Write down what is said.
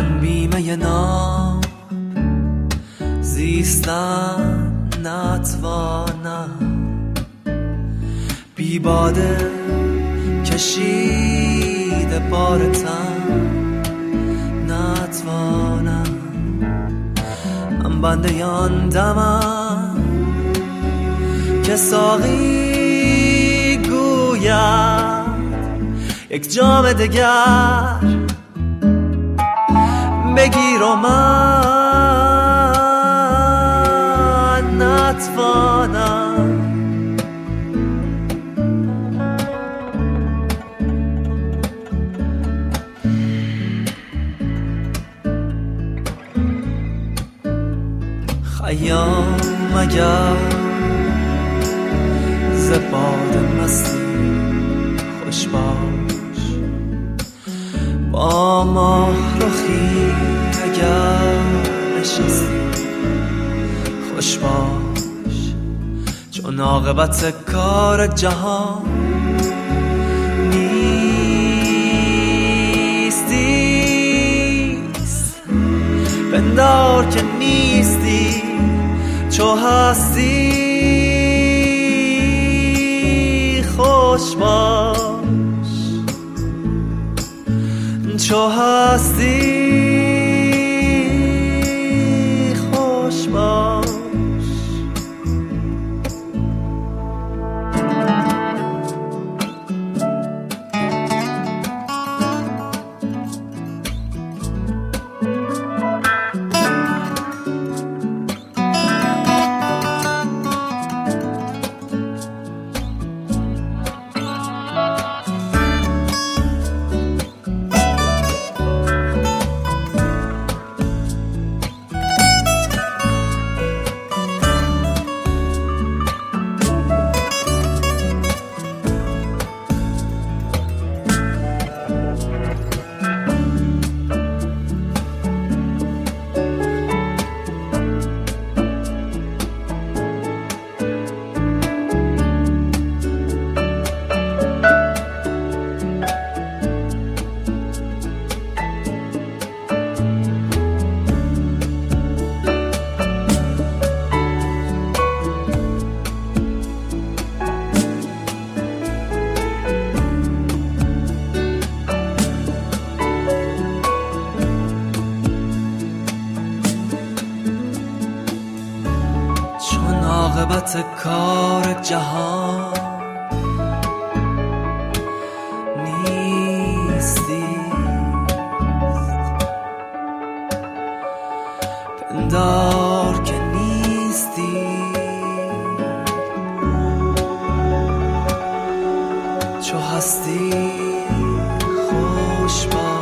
من بیمه نام زیستن نتوانم، بی باده کشیده بارتم نتوانم. من بنده یان دمم که ساقی گوید یک جام دگر بگیر و من نتوانم. خیام اگر ز باد مستی خوش باش، با ماه رخی اگر نشستی خوش باش، چون عاقبت کار جهان نیستیست. پندار که نیستی چو هستی خوش باش، چو هستی خوش باش. عاقبت کار جهان نیستی، پندار که نیستی چو هستی خوش باش.